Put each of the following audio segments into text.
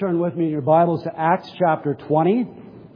turn with me in your Bibles to Acts chapter 20.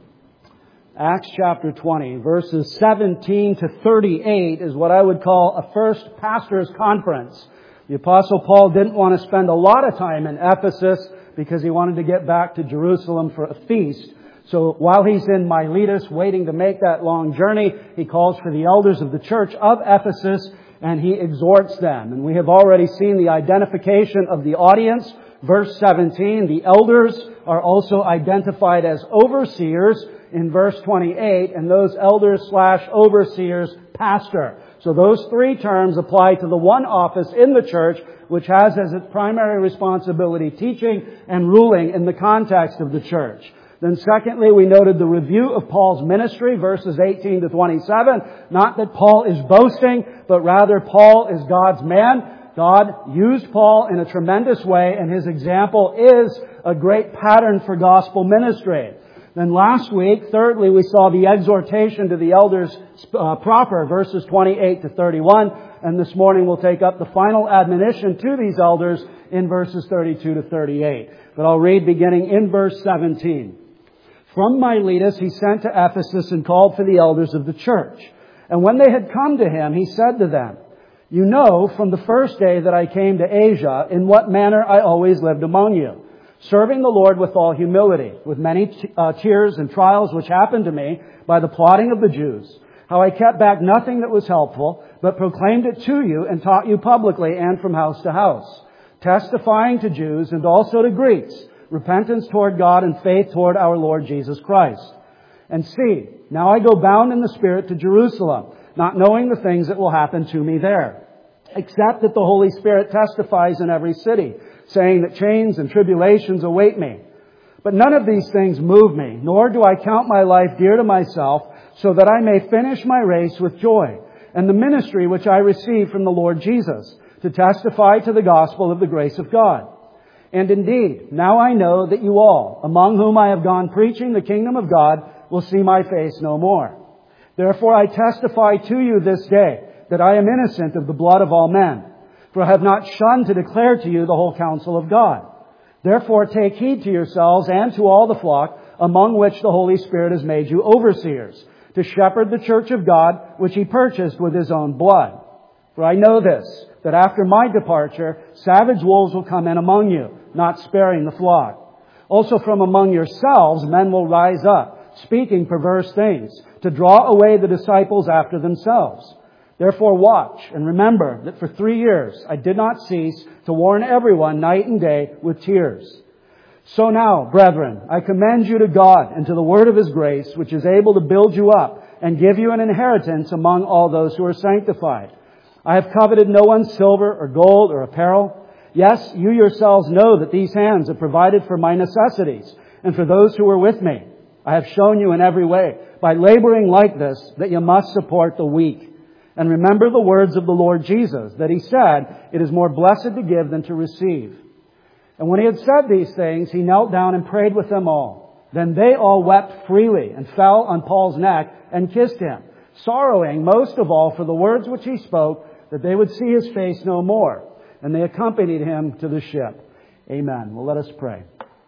Acts chapter 20, verses 17 to 38 is what I would call a first pastor's conference. The Apostle Paul didn't want to spend a lot of time in Ephesus because he wanted to get back to Jerusalem for a feast. So while he's in Miletus waiting to make that long journey, he calls for the elders of the church of Ephesus and he exhorts them. And we have already seen the identification of the audience. Verse 17, the elders are also identified as overseers in verse 28, and those elders/overseers, pastor. So those three terms apply to the one office in the church which has as its primary responsibility teaching and ruling in the context of the church. Then secondly, we noted the review of Paul's ministry, verses 18 to 27. Not that Paul is boasting, but rather Paul is God's man. God used Paul in a tremendous way, and his example is a great pattern for gospel ministry. Then last week, thirdly, we saw the exhortation to the elders proper, verses 28 to 31. And this morning we'll take up the final admonition to these elders in verses 32 to 38. But I'll read beginning in verse 17. From Miletus he sent to Ephesus and called for the elders of the church. And when they had come to him, he said to them, "You know from the first day that I came to Asia in what manner I always lived among you, serving the Lord with all humility, with many tears and trials which happened to me by the plotting of the Jews, how I kept back nothing that was helpful, but proclaimed it to you and taught you publicly and from house to house, testifying to Jews and also to Greeks, repentance toward God and faith toward our Lord Jesus Christ. And see, now I go bound in the Spirit to Jerusalem, not knowing the things that will happen to me there, except that the Holy Spirit testifies in every city, saying that chains and tribulations await me. But none of these things move me, nor do I count my life dear to myself, so that I may finish my race with joy, and the ministry which I received from the Lord Jesus, to testify to the gospel of the grace of God. And indeed, now I know that you all, among whom I have gone preaching the kingdom of God, will see my face no more. Therefore I testify to you this day that I am innocent of the blood of all men. For I have not shunned to declare to you the whole counsel of God. Therefore take heed to yourselves and to all the flock, among which the Holy Spirit has made you overseers, to shepherd the church of God, which He purchased with His own blood. For I know this, that after my departure, savage wolves will come in among you, not sparing the flock. Also from among yourselves men will rise up, speaking perverse things, to draw away the disciples after themselves. Therefore watch and remember that for 3 years I did not cease to warn everyone night and day with tears. So now, brethren, I commend you to God and to the word of His grace, which is able to build you up and give you an inheritance among all those who are sanctified. I have coveted no one's silver or gold or apparel. Yes, you yourselves know that these hands have provided for my necessities and for those who were with me. I have shown you in every way, by laboring like this, that you must support the weak. And remember the words of the Lord Jesus, that He said, it is more blessed to give than to receive. And when He had said these things, He knelt down and prayed with them all. Then they all wept freely and fell on Paul's neck and kissed him, sorrowing most of all for the words which he spoke, that they would see his face no more. And they accompanied him to the ship. Amen. Well, let us pray.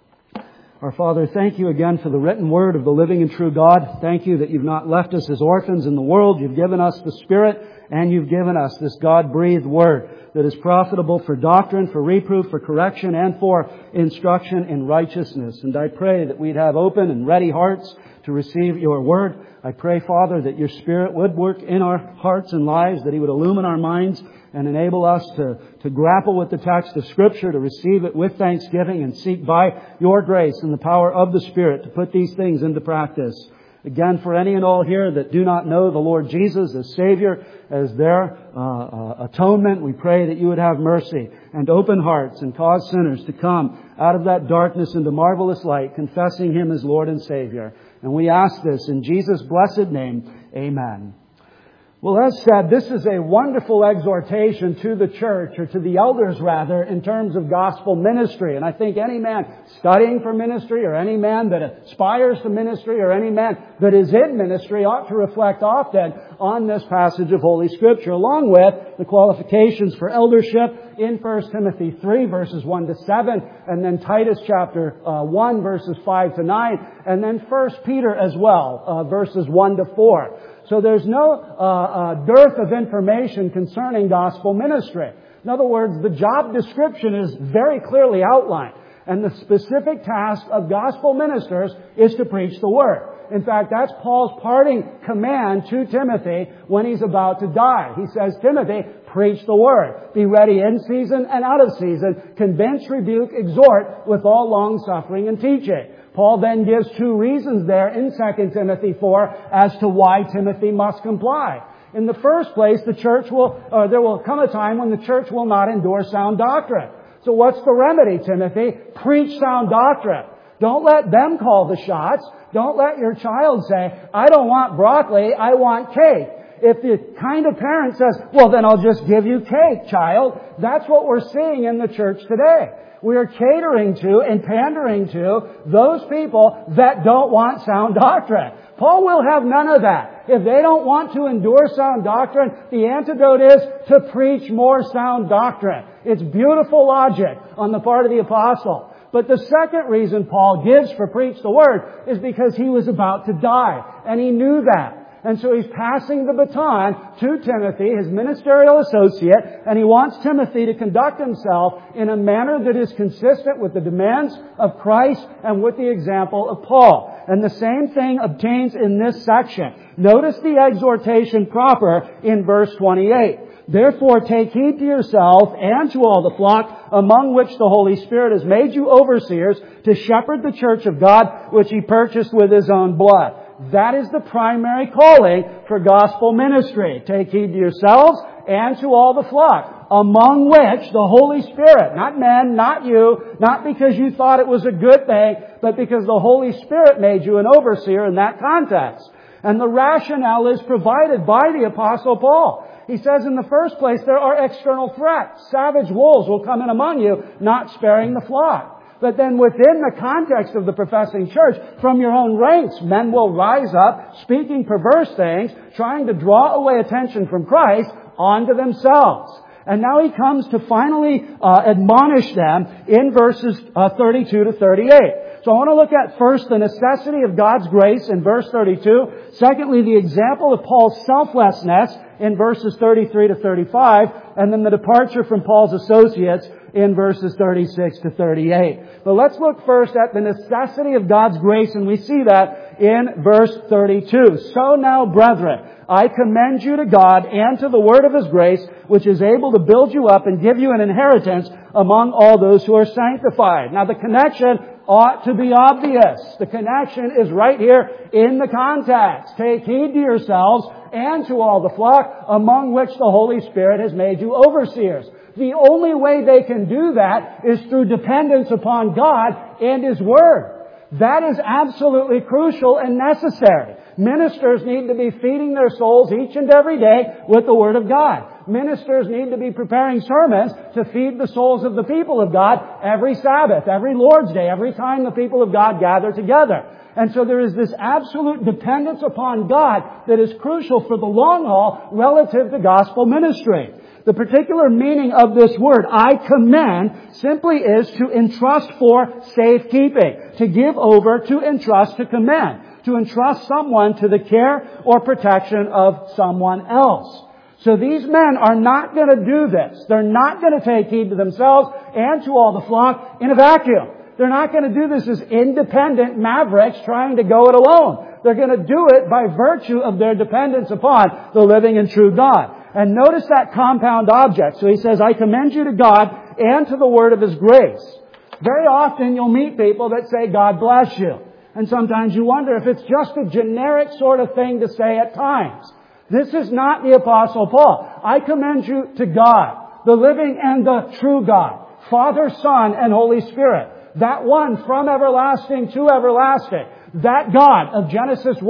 Our Father, thank you again for the written word of the living and true God. Thank you that you've not left us as orphans in the world. You've given us the Spirit, and you've given us this God-breathed word that is profitable for doctrine, for reproof, for correction, and for instruction in righteousness. And I pray that we'd have open and ready hearts to receive your word. I pray, Father, that your Spirit would work in our hearts and lives, that He would illumine our minds and enable us to grapple with the text of Scripture, to receive it with thanksgiving and seek by your grace and the power of the Spirit to put these things into practice. Again, for any and all here that do not know the Lord Jesus as Savior, as their atonement, we pray that you would have mercy and open hearts and cause sinners to come out of that darkness into marvelous light, confessing Him as Lord and Savior. And we ask this in Jesus' blessed name. Amen. Well, as said, this is a wonderful exhortation to the church, or to the elders rather, in terms of gospel ministry. And I think any man studying for ministry, or any man that aspires to ministry, or any man that is in ministry ought to reflect often on this passage of Holy Scripture, along with the qualifications for eldership in 1 Timothy 3, verses 1 to 7, and then Titus chapter 1, verses 5 to 9, and then 1 Peter as well, verses 1 to 4. So there's no dearth of information concerning gospel ministry. In other words, the job description is very clearly outlined. And the specific task of gospel ministers is to preach the Word. In fact, that's Paul's parting command to Timothy when he's about to die. He says, Timothy, preach the Word. Be ready in season and out of season. Convince, rebuke, exhort with all long-suffering and teaching. Paul then gives two reasons there in 2 Timothy 4 as to why Timothy must comply. In the first place, there will come a time when the church will not endure sound doctrine. So what's the remedy, Timothy? Preach sound doctrine. Don't let them call the shots. Don't let your child say, I don't want broccoli, I want cake. If the kind of parent says, well, then I'll just give you cake, child. That's what we're seeing in the church today. We are catering to and pandering to those people that don't want sound doctrine. Paul will have none of that. If they don't want to endure sound doctrine, the antidote is to preach more sound doctrine. It's beautiful logic on the part of the apostle. But the second reason Paul gives for preach the Word is because he was about to die. And he knew that. And so he's passing the baton to Timothy, his ministerial associate, and he wants Timothy to conduct himself in a manner that is consistent with the demands of Christ and with the example of Paul. And the same thing obtains in this section. Notice the exhortation proper in verse 28. Therefore take heed to yourself and to all the flock among which the Holy Spirit has made you overseers to shepherd the church of God which He purchased with His own blood. That is the primary calling for gospel ministry. Take heed to yourselves and to all the flock, among which the Holy Spirit, not men, not you, not because you thought it was a good thing, but because the Holy Spirit made you an overseer in that context. And the rationale is provided by the Apostle Paul. He says in the first place, there are external threats. Savage wolves will come in among you, not sparing the flock. But then within the context of the professing church, from your own ranks, men will rise up, speaking perverse things, trying to draw away attention from Christ onto themselves. And now he comes to finally admonish them in verses 32 to 38. So I want to look at first the necessity of God's grace in verse 32. Secondly, the example of Paul's selflessness in verses 33 to 35. And then the departure from Paul's associates in verses 36 to 38. But let's look first at the necessity of God's grace, and we see that in verse 32. So now, brethren, I commend you to God and to the word of His grace, which is able to build you up and give you an inheritance among all those who are sanctified. Now the connection ought to be obvious. The connection is right here in the context. Take heed to yourselves and to all the flock among which the Holy Spirit has made you overseers. The only way they can do that is through dependence upon God and His Word. That is absolutely crucial and necessary. Ministers need to be feeding their souls each and every day with the Word of God. Ministers need to be preparing sermons to feed the souls of the people of God every Sabbath, every Lord's Day, every time the people of God gather together. And so there is this absolute dependence upon God that is crucial for the long haul relative to gospel ministry. The particular meaning of this word, I commend, simply is to entrust for safekeeping, to give over, to entrust, to commend, to entrust someone to the care or protection of someone else. So these men are not going to do this. They're not going to take heed to themselves and to all the flock in a vacuum. They're not going to do this as independent mavericks trying to go it alone. They're going to do it by virtue of their dependence upon the living and true God. And notice that compound object. So he says, I commend you to God and to the word of His grace. Very often you'll meet people that say, God bless you. And sometimes you wonder if it's just a generic sort of thing to say at times. This is not the Apostle Paul. I commend you to God, the living and the true God, Father, Son, and Holy Spirit. That one from everlasting to everlasting. That God of Genesis 1,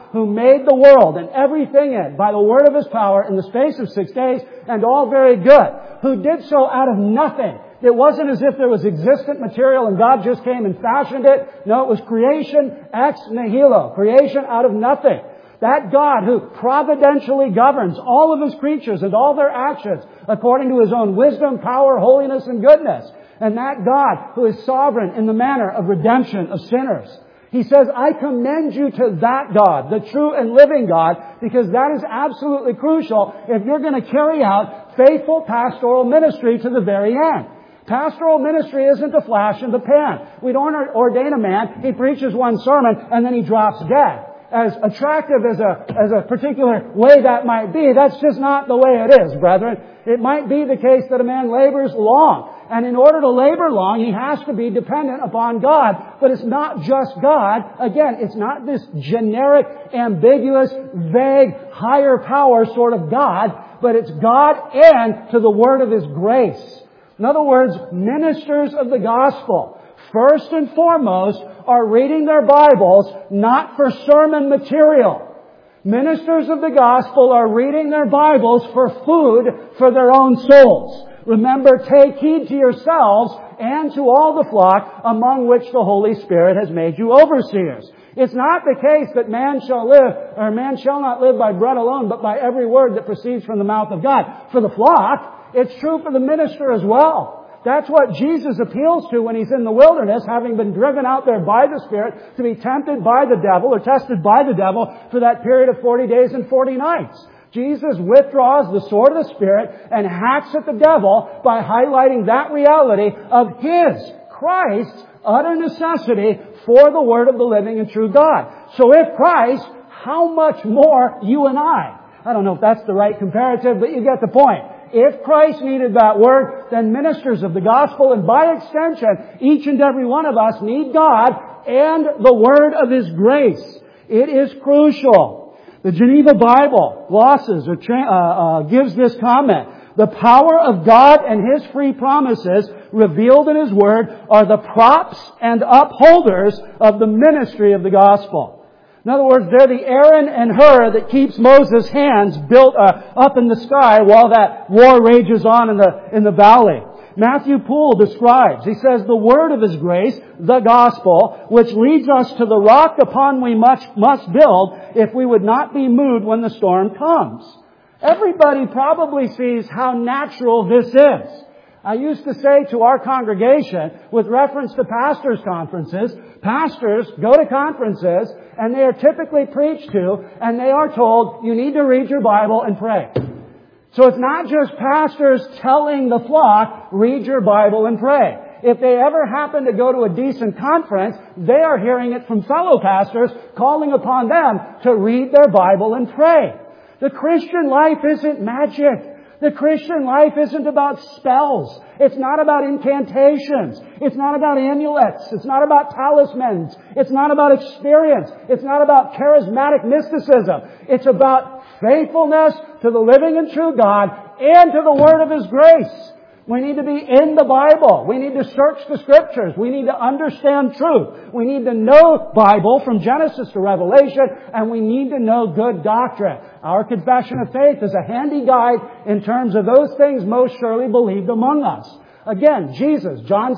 who made the world and everything in it by the word of His power in the space of 6 days, and all very good, who did so out of nothing. It wasn't as if there was existent material and God just came and fashioned it. No, it was creation ex nihilo, creation out of nothing. That God who providentially governs all of His creatures and all their actions according to His own wisdom, power, holiness, and goodness. And that God who is sovereign in the manner of redemption of sinners. He says, I commend you to that God, the true and living God, because that is absolutely crucial if you're going to carry out faithful pastoral ministry to the very end. Pastoral ministry isn't a flash in the pan. We don't ordain a man, he preaches one sermon, and then he drops dead. As attractive as a particular way that might be, that's just not the way it is, brethren. It might be the case that a man labors long. And in order to labor long, he has to be dependent upon God. But it's not just God. Again, it's not this generic, ambiguous, vague, higher power sort of God. But it's God and to the word of His grace. In other words, ministers of the gospel, first and foremost, are reading their Bibles not for sermon material. Ministers of the gospel are reading their Bibles for food for their own souls. Remember, take heed to yourselves and to all the flock among which the Holy Spirit has made you overseers. It's not the case that man shall not live by bread alone, but by every word that proceeds from the mouth of God. For the flock, it's true for the minister as well. That's what Jesus appeals to when He's in the wilderness, having been driven out there by the Spirit to be tempted by the devil or tested by the devil for that period of 40 days and 40 nights. Jesus withdraws the sword of the Spirit and hacks at the devil by highlighting that reality of His, Christ's, utter necessity for the Word of the living and true God. So if Christ, how much more you and I? I don't know if that's the right comparative, but you get the point. If Christ needed that Word, then ministers of the gospel, and by extension, each and every one of us need God and the Word of His grace. It is crucial. The Geneva Bible glosses or gives this comment. The power of God and His free promises revealed in His Word are the props and upholders of the ministry of the gospel. In other words, they're the Aaron and Hur that keeps Moses' hands built up in the sky while that war rages on in the valley. Matthew Poole describes, he says, the word of His grace, the gospel, which leads us to the rock upon we must build if we would not be moved when the storm comes. Everybody probably sees how natural this is. I used to say to our congregation, with reference to pastors' conferences, pastors go to conferences and they are typically preached to and they are told, you need to read your Bible and pray. So it's not just pastors telling the flock, read your Bible and pray. If they ever happen to go to a decent conference, they are hearing it from fellow pastors calling upon them to read their Bible and pray. The Christian life isn't magic. The Christian life isn't about spells. It's not about incantations. It's not about amulets. It's not about talismans. It's not about experience. It's not about charismatic mysticism. It's about faithfulness to the living and true God and to the Word of His grace. We need to be in the Bible. We need to search the Scriptures. We need to understand truth. We need to know Bible from Genesis to Revelation, and we need to know good doctrine. Our confession of faith is a handy guide in terms of those things most surely believed among us. Again, Jesus, John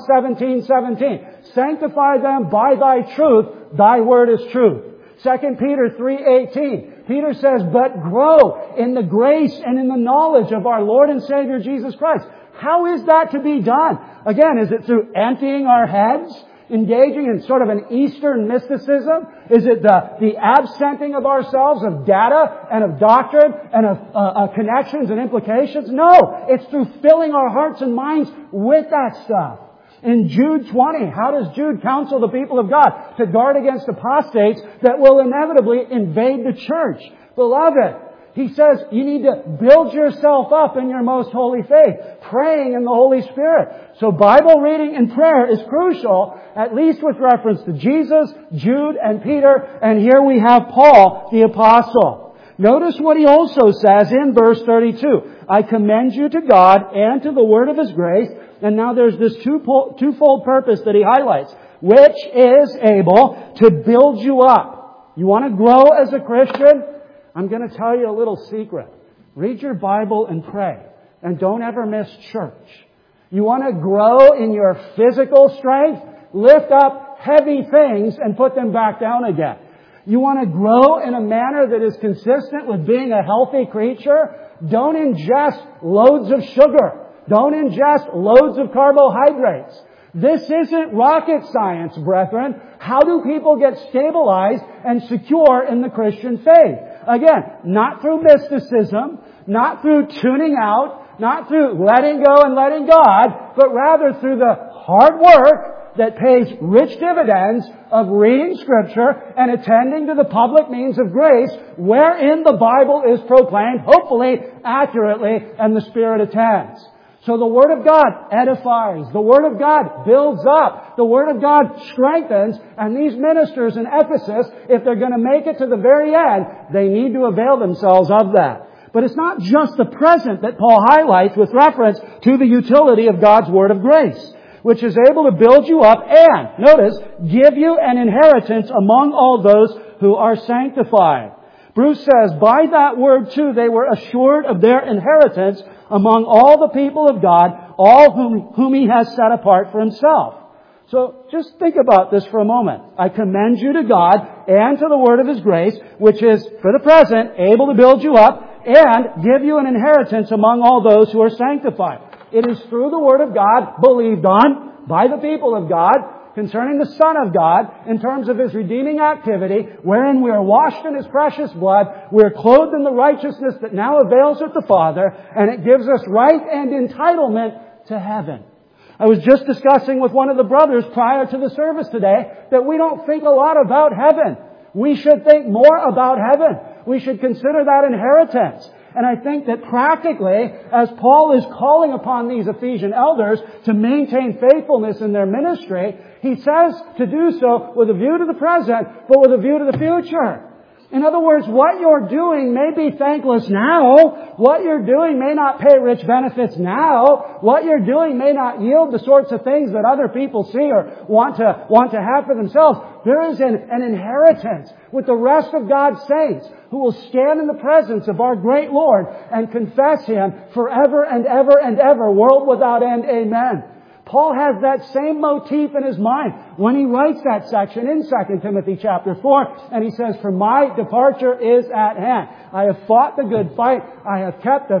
17:17, sanctify them by Thy truth. Thy word is truth. 2 Peter 3:18, Peter says, but grow in the grace and in the knowledge of our Lord and Savior Jesus Christ. How is that to be done? Again, is it through emptying our heads? Engaging in sort of an Eastern mysticism? Is it the absenting of ourselves of data and of doctrine and of connections and implications? No, it's through filling our hearts and minds with that stuff. In Jude 20, how does Jude counsel the people of God to guard against apostates that will inevitably invade the church? Beloved, he says you need to build yourself up in your most holy faith, praying in the Holy Spirit. So Bible reading and prayer is crucial, at least with reference to Jesus, Jude, and Peter. And here we have Paul, the apostle. Notice what he also says in verse 32. I commend you to God and to the word of His grace. And now there's this twofold purpose that he highlights, which is able to build you up. You want to grow as a Christian? I'm going to tell you a little secret. Read your Bible and pray. And don't ever miss church. You want to grow in your physical strength? Lift up heavy things and put them back down again. You want to grow in a manner that is consistent with being a healthy creature? Don't ingest loads of sugar. Don't ingest loads of carbohydrates. This isn't rocket science, brethren. How do people get stabilized and secure in the Christian faith? Again, not through mysticism, not through tuning out, not through letting go and letting God, but rather through the hard work that pays rich dividends of reading Scripture and attending to the public means of grace wherein the Bible is proclaimed, hopefully accurately, and the Spirit attends. So the Word of God edifies. The Word of God builds up. The Word of God strengthens. And these ministers in Ephesus, if they're going to make it to the very end, they need to avail themselves of that. But it's not just the present that Paul highlights with reference to the utility of God's Word of grace, which is able to build you up and, notice, give you an inheritance among all those who are sanctified. Bruce says, by that word too, they were assured of their inheritance among all the people of God, all whom He has set apart for Himself. So just think about this for a moment. I commend you to God and to the word of His grace, which is, for the present, able to build you up and give you an inheritance among all those who are sanctified. It is through the Word of God, believed on by the people of God, concerning the Son of God, in terms of His redeeming activity, wherein we are washed in His precious blood, we are clothed in the righteousness that now avails with the Father, and it gives us right and entitlement to heaven. I was just discussing with one of the brothers prior to the service today that we don't think a lot about heaven. We should think more about heaven. We should consider that inheritance. And I think that practically, as Paul is calling upon these Ephesian elders to maintain faithfulness in their ministry, he says to do so with a view to the present, but with a view to the future. In other words, what you're doing may be thankless now. What you're doing may not pay rich benefits now. What you're doing may not yield the sorts of things that other people see or want to have for themselves. There is an inheritance with the rest of God's saints who will stand in the presence of our great Lord and confess Him forever and ever and ever, world without end. Amen. Paul has that same motif in his mind when he writes that section in 2 Timothy chapter 4, and he says, for my departure is at hand. I have fought the good fight. I have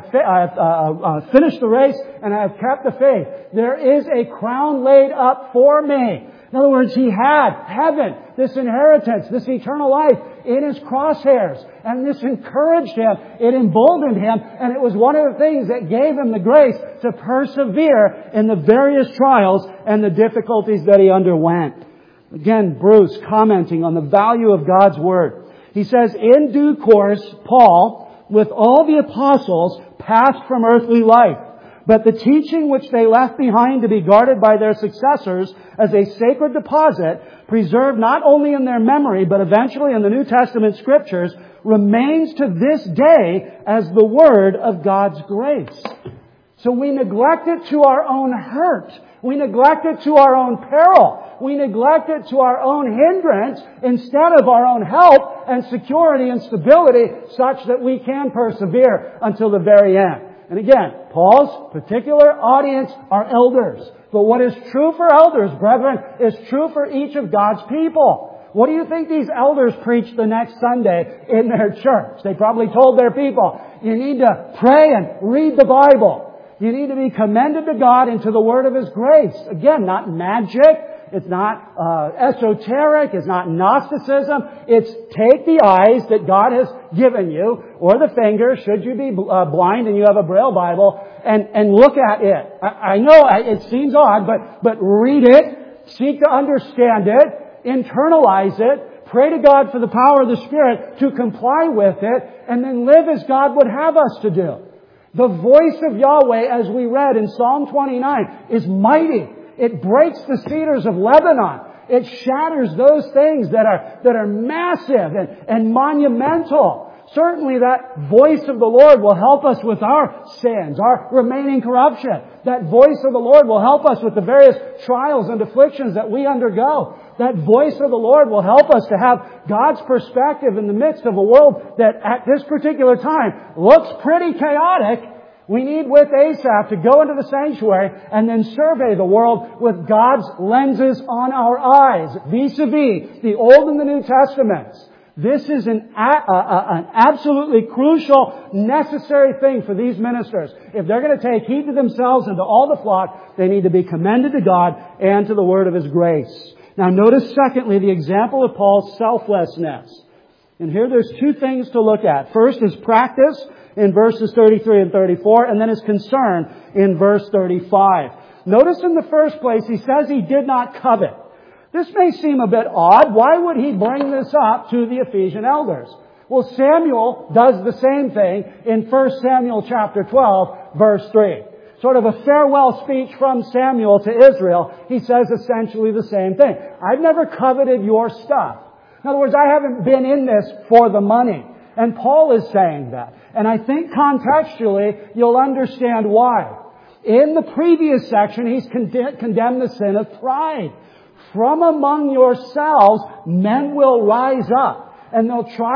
finished the race, and I have kept the faith. There is a crown laid up for me. In other words, he had heaven, this inheritance, this eternal life in his crosshairs. And this encouraged him. It emboldened him. And it was one of the things that gave him the grace to persevere in the various trials and the difficulties that he underwent. Again, Bruce commenting on the value of God's Word. He says, in due course, Paul, with all the apostles, passed from earthly life. But the teaching which they left behind to be guarded by their successors as a sacred deposit, preserved not only in their memory, but eventually in the New Testament Scriptures, remains to this day as the Word of God's grace. So we neglect it to our own hurt. We neglect it to our own peril. We neglect it to our own hindrance instead of our own help and security and stability such that we can persevere until the very end. And again, Paul's particular audience are elders. But what is true for elders, brethren, is true for each of God's people. What do you think these elders preached the next Sunday in their church? They probably told their people, you need to pray and read the Bible. You need to be commended to God and to the Word of His grace. Again, not magic. It's not esoteric. It's not Gnosticism. It's take the eyes that God has given you, or the fingers, should you be blind and you have a Braille Bible, and look at it. I know it seems odd, but read it, seek to understand it, internalize it, pray to God for the power of the Spirit to comply with it, and then live as God would have us to do. The voice of Yahweh, as we read in Psalm 29, is mighty. It breaks the cedars of Lebanon. It shatters those things that are massive and monumental. Certainly that voice of the Lord will help us with our sins, our remaining corruption. That voice of the Lord will help us with the various trials and afflictions that we undergo. That voice of the Lord will help us to have God's perspective in the midst of a world that at this particular time looks pretty chaotic. We need with Asaph to go into the sanctuary and then survey the world with God's lenses on our eyes, vis-a-vis the Old and the New Testaments. This is an absolutely crucial, necessary thing for these ministers. If they're going to take heed to themselves and to all the flock, they need to be commended to God and to the word of His grace. Now notice secondly the example of Paul's selflessness. And here there's two things to look at. First is practice in verses 33 and 34, and then his concern in verse 35. Notice in the first place he says he did not covet. This may seem a bit odd. Why would he bring this up to the Ephesian elders? Well, Samuel does the same thing in 1 Samuel chapter 12, verse 3. Sort of a farewell speech from Samuel to Israel. He says essentially the same thing. I've never coveted your stuff. In other words, I haven't been in this for the money. And Paul is saying that. And I think contextually, you'll understand why. In the previous section, he's condemned the sin of pride. From among yourselves, men will rise up. And they'll try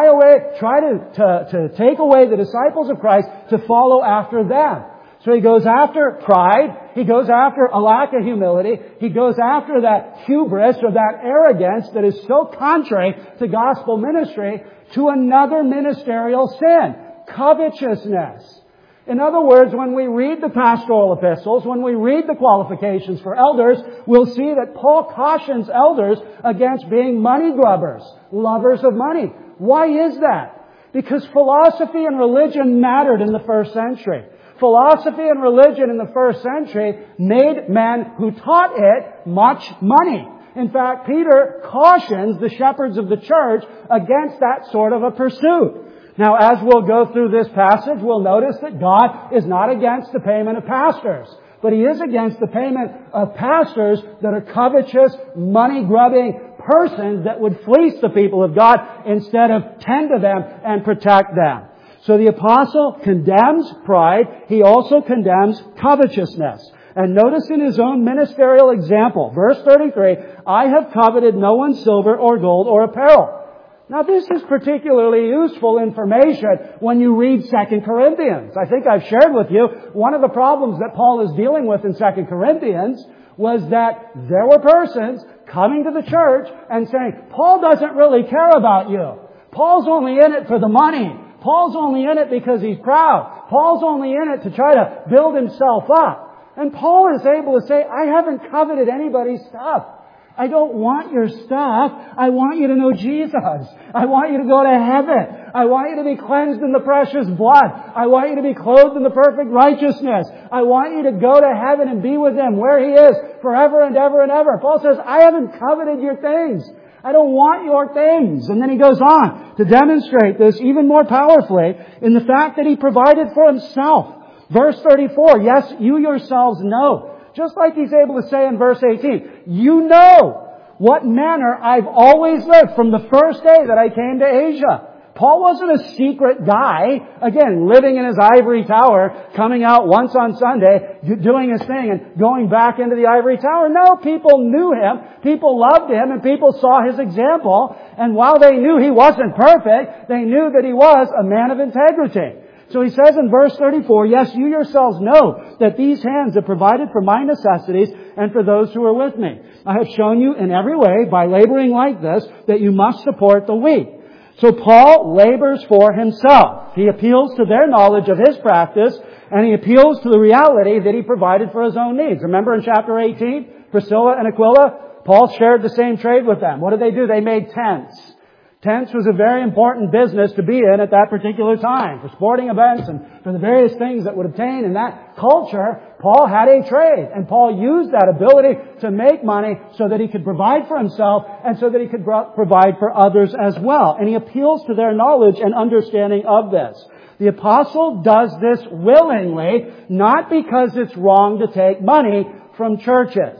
to take away the disciples of Christ to follow after them. So he goes after pride. He goes after a lack of humility. He goes after that hubris or that arrogance that is so contrary to gospel ministry, to another ministerial sin, covetousness. In other words, when we read the pastoral epistles, when we read the qualifications for elders, we'll see that Paul cautions elders against being money grubbers, lovers of money. Why is that? Because philosophy and religion mattered in the first century. Philosophy and religion in the first century made men who taught it much money. In fact, Peter cautions the shepherds of the church against that sort of a pursuit. Now, as we'll go through this passage, we'll notice that God is not against the payment of pastors, but He is against the payment of pastors that are covetous, money-grubbing persons that would fleece the people of God instead of tend to them and protect them. So the apostle condemns pride. He also condemns covetousness. And notice in his own ministerial example, verse 33, I have coveted no one's silver or gold or apparel. Now this is particularly useful information when you read 2 Corinthians. I think I've shared with you one of the problems that Paul is dealing with in 2 Corinthians was that there were persons coming to the church and saying, Paul doesn't really care about you. Paul's only in it for the money. Paul's only in it because he's proud. Paul's only in it to try to build himself up. And Paul is able to say, I haven't coveted anybody's stuff. I don't want your stuff. I want you to know Jesus. I want you to go to heaven. I want you to be cleansed in the precious blood. I want you to be clothed in the perfect righteousness. I want you to go to heaven and be with Him where He is forever and ever and ever. Paul says, I haven't coveted your things. I don't want your things. And then he goes on to demonstrate this even more powerfully in the fact that he provided for himself. Verse 34, yes, you yourselves know. Just like he's able to say in verse 18, you know what manner I've always lived from the first day that I came to Asia. Paul wasn't a secret guy, again, living in his ivory tower, coming out once on Sunday, doing his thing and going back into the ivory tower. No, people knew him, people loved him, and people saw his example. And while they knew he wasn't perfect, they knew that he was a man of integrity. So he says in verse 34, yes, you yourselves know that these hands have provided for my necessities and for those who are with me. I have shown you in every way, by laboring like this, that you must support the weak. So Paul labors for himself. He appeals to their knowledge of his practice, and he appeals to the reality that he provided for his own needs. Remember in chapter 18, Priscilla and Aquila, Paul shared the same trade with them. What did they do? They made tents. Tents was a very important business to be in at that particular time. For sporting events and for the various things that would obtain in that culture, Paul had a trade. And Paul used that ability to make money so that he could provide for himself and so that he could provide for others as well. And he appeals to their knowledge and understanding of this. The apostle does this willingly, not because it's wrong to take money from churches.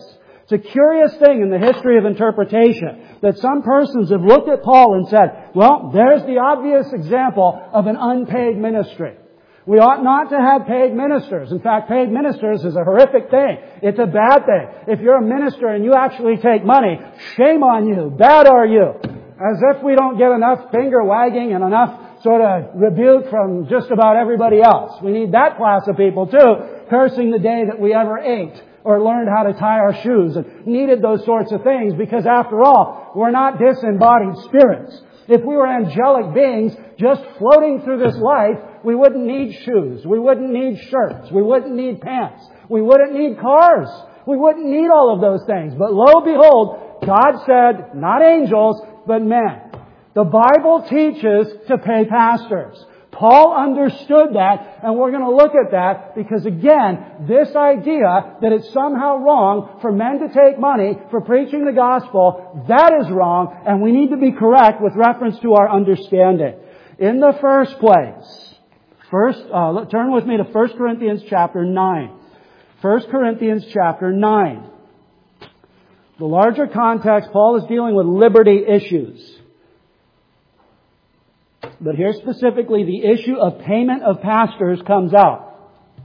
It's a curious thing in the history of interpretation that some persons have looked at Paul and said, well, there's the obvious example of an unpaid ministry. We ought not to have paid ministers. In fact, paid ministers is a horrific thing. It's a bad thing. If you're a minister and you actually take money, shame on you. Bad are you. As if we don't get enough finger wagging and enough sort of rebuke from just about everybody else. We need that class of people too, cursing the day that we ever ate or learned how to tie our shoes and needed those sorts of things because after all, we're not disembodied spirits. If we were angelic beings just floating through this life, we wouldn't need shoes. We wouldn't need shirts. We wouldn't need pants. We wouldn't need cars. We wouldn't need all of those things. But lo, behold, God said, not angels, but men. The Bible teaches to pay pastors. Paul understood that, and we're going to look at that because, again, this idea that it's somehow wrong for men to take money for preaching the gospel, that is wrong, and we need to be correct with reference to our understanding. In the first place, turn with me to 1 Corinthians chapter 9. 1 Corinthians chapter 9. The larger context, Paul is dealing with liberty issues. But here specifically, the issue of payment of pastors comes out.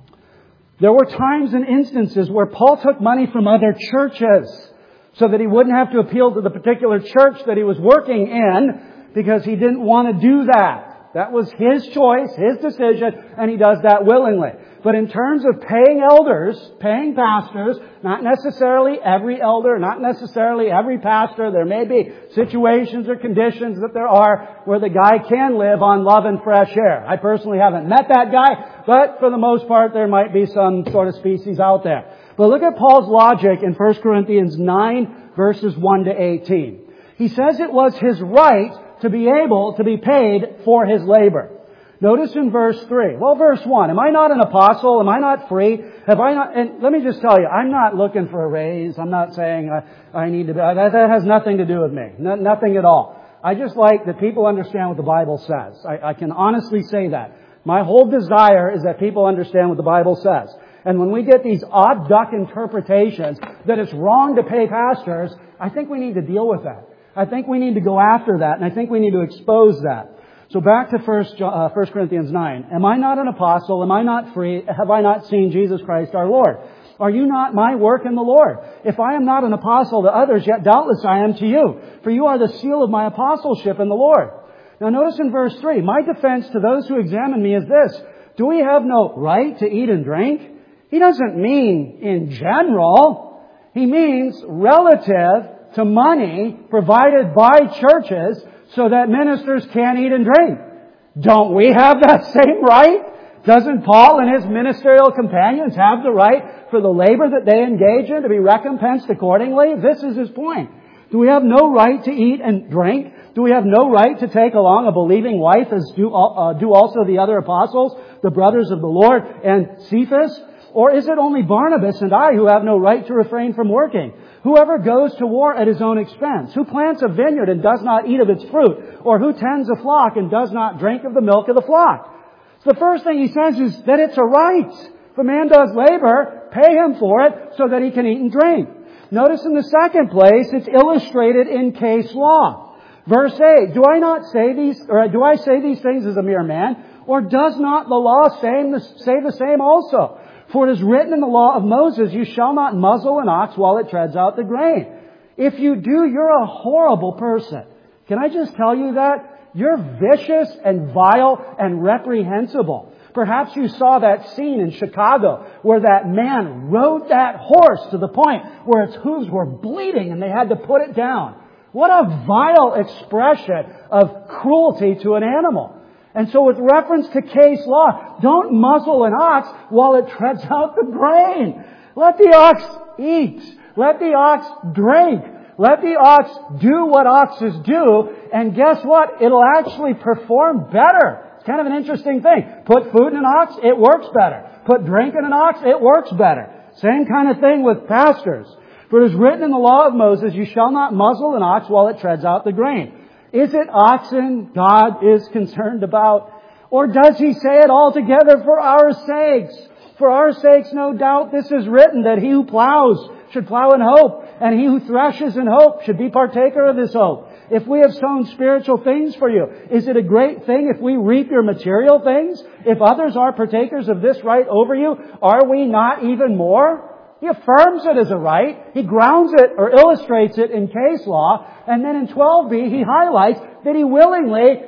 There were times and instances where Paul took money from other churches so that he wouldn't have to appeal to the particular church that he was working in because he didn't want to do that. That was his choice, his decision, and he does that willingly. But in terms of paying elders, paying pastors, not necessarily every elder, not necessarily every pastor. There may be situations or conditions that there are where the guy can live on love and fresh air. I personally haven't met that guy, but for the most part there might be some sort of species out there. But look at Paul's logic in 1 Corinthians 9 verses 1 to 18. He says it was his right to be able to be paid for his labor. Notice in verse 3. Well, verse 1. Am I not an apostle? Am I not free? Have I not? And let me just tell you, I'm not looking for a raise. I'm not saying I need to. That has nothing to do with me. Nothing at all. I just like that people understand what the Bible says. I can honestly say that. My whole desire is that people understand what the Bible says. And when we get these odd duck interpretations that it's wrong to pay pastors, I think we need to deal with that. I think we need to go after that, and I think we need to expose that. So back to 1 Corinthians 9. Am I not an apostle? Am I not free? Have I not seen Jesus Christ our Lord? Are you not my work in the Lord? If I am not an apostle to others, yet doubtless I am to you. For you are the seal of my apostleship in the Lord. Now notice in verse 3, my defense to those who examine me is this. Do we have no right to eat and drink? He doesn't mean in general. He means relative to money provided by churches so that ministers can eat and drink. Don't we have that same right? Doesn't Paul and his ministerial companions have the right for the labor that they engage in to be recompensed accordingly? This is his point. Do we have no right to eat and drink? Do we have no right to take along a believing wife as do also the other apostles, the brothers of the Lord, and Cephas? Or is it only Barnabas and I who have no right to refrain from working? Whoever goes to war at his own expense, who plants a vineyard and does not eat of its fruit, or who tends a flock and does not drink of the milk of the flock. So the first thing he says is that it's a right. If a man does labor, pay him for it so that he can eat and drink. Notice in the second place, it's illustrated in case law. Verse 8, do I say these things as a mere man? Or does not the law say the same also? For it is written in the law of Moses, you shall not muzzle an ox while it treads out the grain. If you do, you're a horrible person. Can I just tell you that? You're vicious and vile and reprehensible. Perhaps you saw that scene in Chicago where that man rode that horse to the point where its hooves were bleeding and they had to put it down. What a vile expression of cruelty to an animal. And so with reference to case law, don't muzzle an ox while it treads out the grain. Let the ox eat. Let the ox drink. Let the ox do what oxes do. And guess what? It'll actually perform better. It's kind of an interesting thing. Put food in an ox, it works better. Put drink in an ox, it works better. Same kind of thing with pastors. For it is written in the law of Moses, you shall not muzzle an ox while it treads out the grain. Is it oxen God is concerned about? Or does He say it altogether for our sakes? For our sakes, no doubt, this is written, that he who plows should plow in hope, and he who threshes in hope should be partaker of this hope. If we have sown spiritual things for you, is it a great thing if we reap your material things? If others are partakers of this right over you, are we not even more? He affirms it as a right. He grounds it or illustrates it in case law. And then in 12b, he highlights that he willingly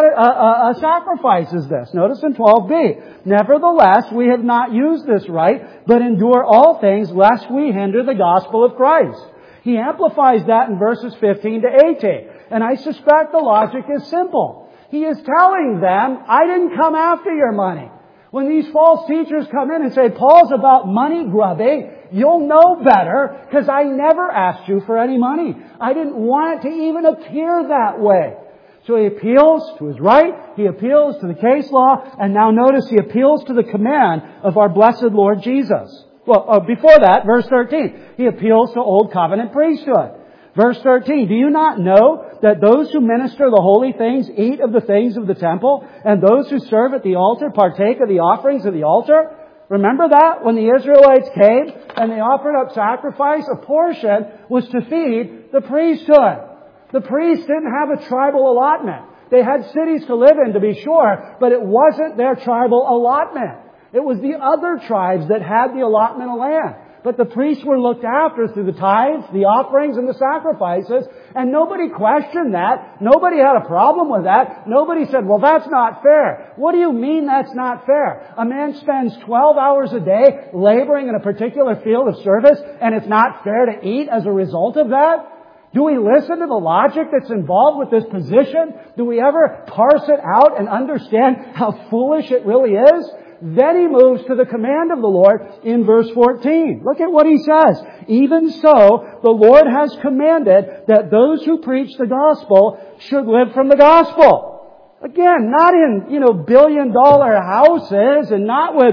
sacrifices this. Notice in 12b, nevertheless, we have not used this right, but endure all things lest we hinder the gospel of Christ. He amplifies that in verses 15 to 18. And I suspect the logic is simple. He is telling them, I didn't come after your money. When these false teachers come in and say, Paul's about money grubbing, you'll know better because I never asked you for any money. I didn't want it to even appear that way. So he appeals to his right, he appeals to the case law, and now notice he appeals to the command of our blessed Lord Jesus. Well, before that, verse 13, he appeals to Old Covenant priesthood. Verse 13, do you not know that those who minister the holy things eat of the things of the temple, and those who serve at the altar partake of the offerings of the altar? Remember that? When the Israelites came and they offered up sacrifice, a portion was to feed the priesthood. The priests didn't have a tribal allotment. They had cities to live in, to be sure, but it wasn't their tribal allotment. It was the other tribes that had the allotment of land. But the priests were looked after through the tithes, the offerings, and the sacrifices. And nobody questioned that. Nobody had a problem with that. Nobody said, well, that's not fair. What do you mean that's not fair? A man spends 12 hours a day laboring in a particular field of service, and it's not fair to eat as a result of that? Do we listen to the logic that's involved with this position? Do we ever parse it out and understand how foolish it really is? Then he moves to the command of the Lord in verse 14. Look at what he says. Even so, the Lord has commanded that those who preach the gospel should live from the gospel. Again, not in, billion-dollar houses and not with,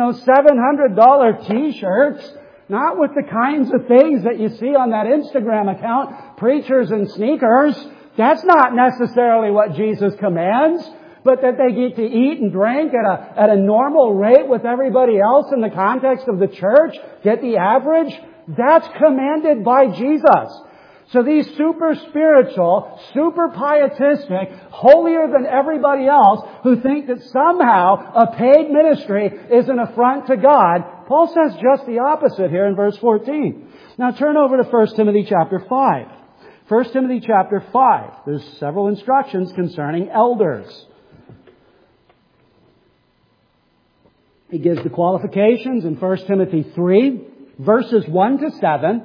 $700 t-shirts. Not with the kinds of things that you see on that Instagram account, preachers and sneakers. That's not necessarily what Jesus commands. But that they get to eat and drink at a normal rate with everybody else in the context of the church, get the average, that's commanded by Jesus. So these super spiritual, super pietistic, holier than everybody else who think that somehow a paid ministry is an affront to God, Paul says just the opposite here in verse 14. Now turn over to 1 Timothy chapter 5. 1 Timothy chapter 5. There's several instructions concerning elders. He gives the qualifications in 1 Timothy 3, verses 1 to 7.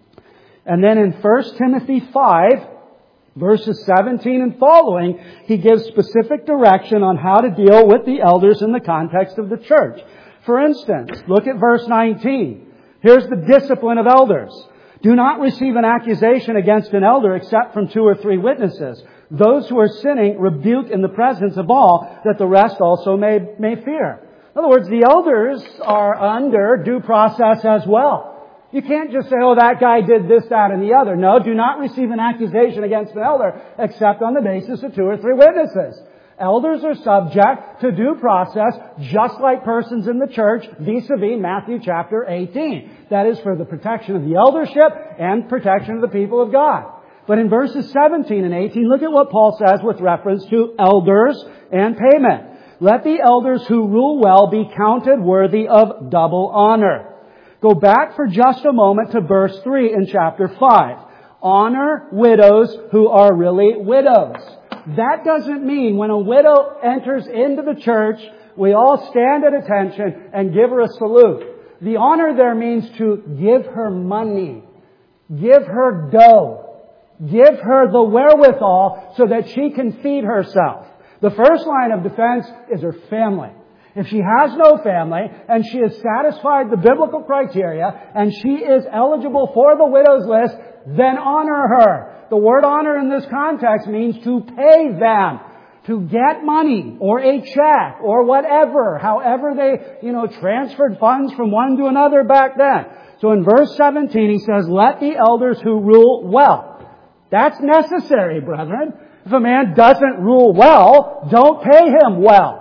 And then in 1 Timothy 5, verses 17 and following, he gives specific direction on how to deal with the elders in the context of the church. For instance, look at verse 19. Here's the discipline of elders. Do not receive an accusation against an elder except from 2 or 3 witnesses. Those who are sinning rebuke in the presence of all, that the rest also may fear. In other words, the elders are under due process as well. You can't just say, oh, that guy did this, that, and the other. No, do not receive an accusation against an elder except on the basis of 2 or 3 witnesses. Elders are subject to due process just like persons in the church vis-a-vis Matthew chapter 18. That is for the protection of the eldership and protection of the people of God. But in verses 17 and 18, look at what Paul says with reference to elders and payment. Let the elders who rule well be counted worthy of double honor. Go back for just a moment to verse 3 in chapter 5. Honor widows who are really widows. That doesn't mean when a widow enters into the church, we all stand at attention and give her a salute. The honor there means to give her money. Give her dough. Give her the wherewithal so that she can feed herself. The first line of defense is her family. If she has no family and she has satisfied the biblical criteria and she is eligible for the widow's list, then honor her. The word honor in this context means to pay them, to get money or a check or whatever, however they, transferred funds from one to another back then. So in verse 17 he says, let the elders who rule well. That's necessary, brethren. If a man doesn't rule well, don't pay him well.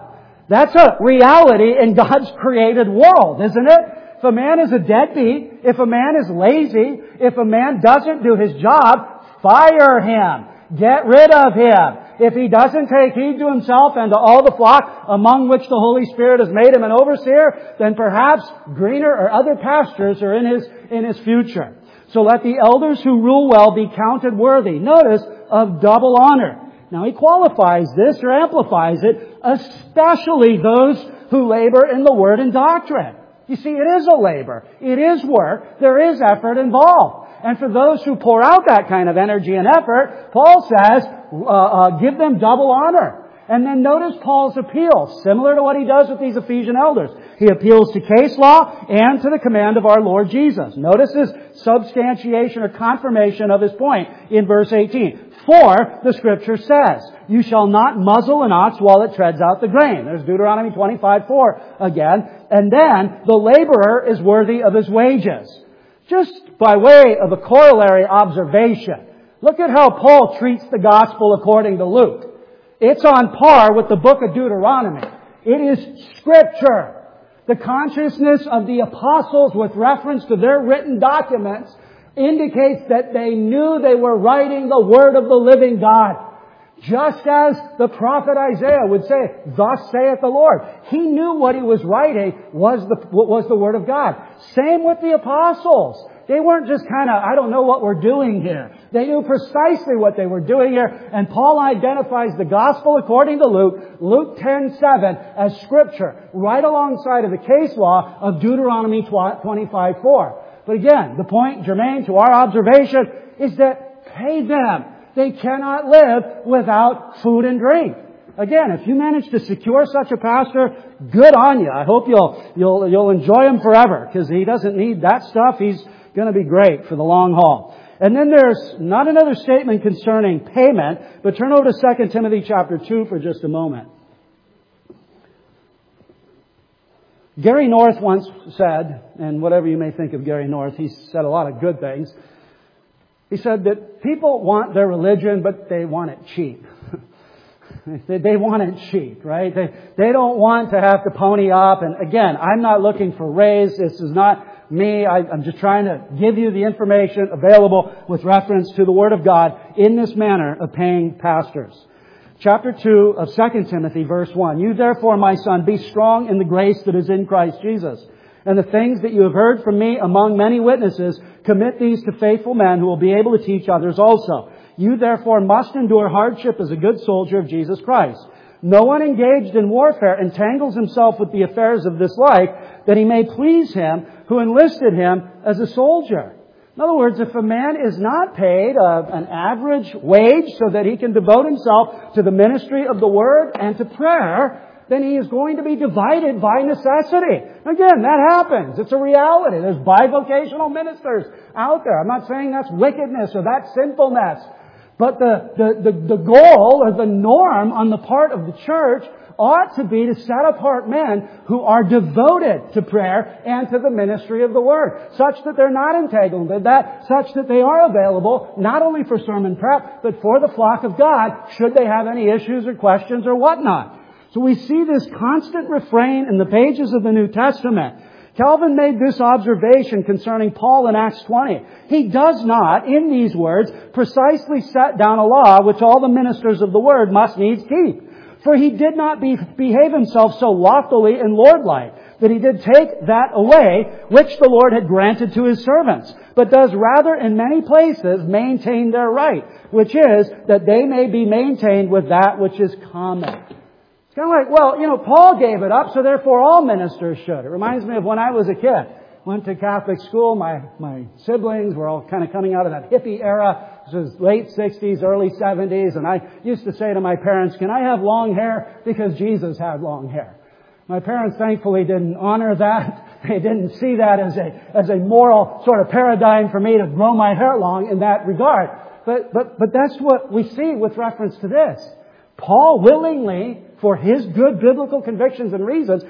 That's a reality in God's created world, isn't it? If a man is a deadbeat, if a man is lazy, if a man doesn't do his job, fire him. Get rid of him. If he doesn't take heed to himself and to all the flock among which the Holy Spirit has made him an overseer, then perhaps greener or other pastures are in his future. So let the elders who rule well be counted worthy, notice, of double honor. Now he qualifies this or amplifies it, especially those who labor in the word and doctrine. You see, it is a labor. It is work. There is effort involved. And for those who pour out that kind of energy and effort, Paul says, give them double honor. And then notice Paul's appeal, similar to what he does with these Ephesian elders. He appeals to case law and to the command of our Lord Jesus. Notice his substantiation or confirmation of his point in verse 18. For, the Scripture says, you shall not muzzle an ox while it treads out the grain. There's Deuteronomy 25:4 again. And then, the laborer is worthy of his wages. Just by way of a corollary observation, look at how Paul treats the gospel according to Luke. It's on par with the book of Deuteronomy. It is Scripture. The consciousness of the apostles with reference to their written documents indicates that they knew they were writing the word of the living God. Just as the prophet Isaiah would say, thus saith the Lord. He knew what he was writing was the word of God. Same with the apostles. They weren't just kind of, I don't know what we're doing here. They knew precisely what they were doing here. And Paul identifies the gospel according to Luke 10:7, as Scripture, right alongside of the case law of Deuteronomy 25:4. But again, the point germane to our observation is that pay them. They cannot live without food and drink. Again, if you manage to secure such a pastor, good on you. I hope you'll enjoy him forever, because he doesn't need that stuff. He's going to be great for the long haul. And then there's not another statement concerning payment, but turn over to 2 Timothy chapter 2 for just a moment. Gary North once said, and whatever you may think of Gary North, he said a lot of good things. He said that people want their religion, but they want it cheap. They want it cheap, right? They don't want to have to pony up. And again, I'm not looking for raise. This is not me. I'm just trying to give you the information available with reference to the Word of God in this manner of paying pastors. Chapter 2 of 2 Timothy, verse 1. You therefore, my son, be strong in the grace that is in Christ Jesus. And the things that you have heard from me among many witnesses, commit these to faithful men who will be able to teach others also. You therefore must endure hardship as a good soldier of Jesus Christ. No one engaged in warfare entangles himself with the affairs of this life, that he may please him who enlisted him as a soldier. In other words, if a man is not paid an average wage so that he can devote himself to the ministry of the Word and to prayer, then he is going to be divided by necessity. Again, that happens. It's a reality. There's bivocational ministers out there. I'm not saying that's wickedness or that's sinfulness. But the goal or the norm on the part of the church ought to be to set apart men who are devoted to prayer and to the ministry of the Word, such that they're not entangled in that, such that they are available not only for sermon prep, but for the flock of God, should they have any issues or questions or whatnot. So we see this constant refrain in the pages of the New Testament. Calvin made this observation concerning Paul in Acts 20. He does not, in these words, precisely set down a law which all the ministers of the Word must needs keep. For he did not behave himself so loftily and lordlike that he did take that away which the Lord had granted to His servants, but does rather in many places maintain their right, which is that they may be maintained with that which is common. Kind of like, well, Paul gave it up, so therefore all ministers should. It reminds me of when I was a kid. Went to Catholic school. My siblings were all kind of coming out of that hippie era. This was late 60s, early 70s. And I used to say to my parents, can I have long hair? Because Jesus had long hair. My parents thankfully didn't honor that. They didn't see that as a moral sort of paradigm for me to grow my hair long in that regard. But that's what we see with reference to this. Paul willingly, for his good biblical convictions and reasons,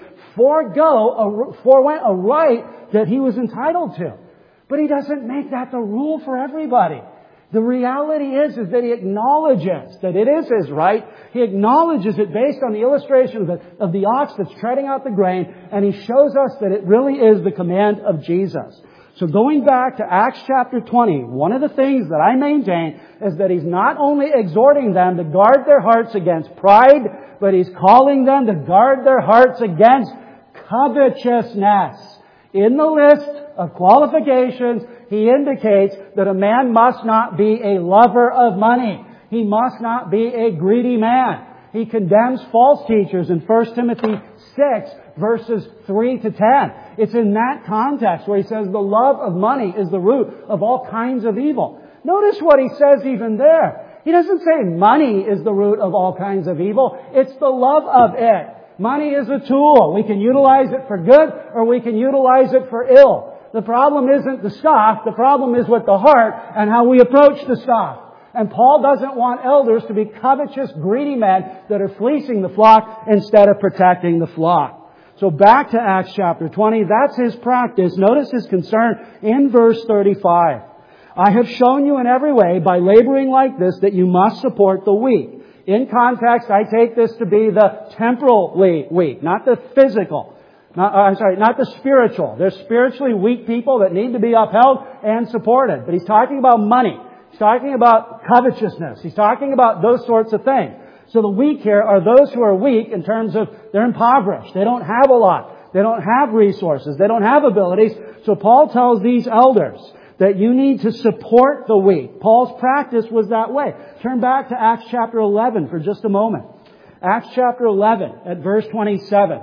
forewent a right that he was entitled to. But he doesn't make that the rule for everybody. The reality is that he acknowledges that it is his right. He acknowledges it based on the illustration of the ox that's treading out the grain, and he shows us that it really is the command of Jesus. So going back to Acts chapter 20, one of the things that I maintain is that he's not only exhorting them to guard their hearts against pride, but he's calling them to guard their hearts against covetousness. In the list of qualifications, he indicates that a man must not be a lover of money. He must not be a greedy man. He condemns false teachers in 1 Timothy 6, verses 3 to 10. It's in that context where he says the love of money is the root of all kinds of evil. Notice what he says even there. He doesn't say money is the root of all kinds of evil. It's the love of it. Money is a tool. We can utilize it for good or we can utilize it for ill. The problem isn't the stuff. The problem is with the heart and how we approach the stuff. And Paul doesn't want elders to be covetous, greedy men that are fleecing the flock instead of protecting the flock. So back to Acts chapter 20. That's his practice. Notice his concern in verse 35. I have shown you in every way by laboring like this that you must support the weak. In context, I take this to be the temporally weak, not the physical. Not the spiritual. There's spiritually weak people that need to be upheld and supported. But he's talking about money. He's talking about covetousness. He's talking about those sorts of things. So the weak here are those who are weak in terms of they're impoverished. They don't have a lot. They don't have resources. They don't have abilities. So Paul tells these elders that you need to support the weak. Paul's practice was that way. Turn back to Acts chapter 11 for just a moment. Acts chapter 11 at verse 27.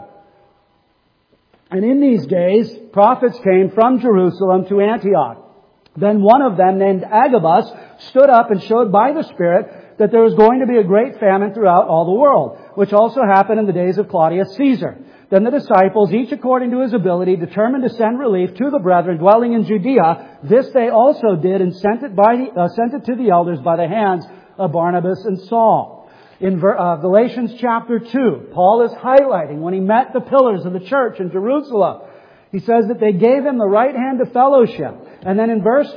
And in these days, prophets came from Jerusalem to Antioch. Then one of them, named Agabus, stood up and showed by the Spirit that there was going to be a great famine throughout all the world, which also happened in the days of Claudius Caesar. Then the disciples, each according to his ability, determined to send relief to the brethren dwelling in Judea. This they also did and sent it to the elders by the hands of Barnabas and Saul. In Galatians chapter 2, Paul is highlighting when he met the pillars of the church in Jerusalem. He says that they gave him the right hand of fellowship. And then in verse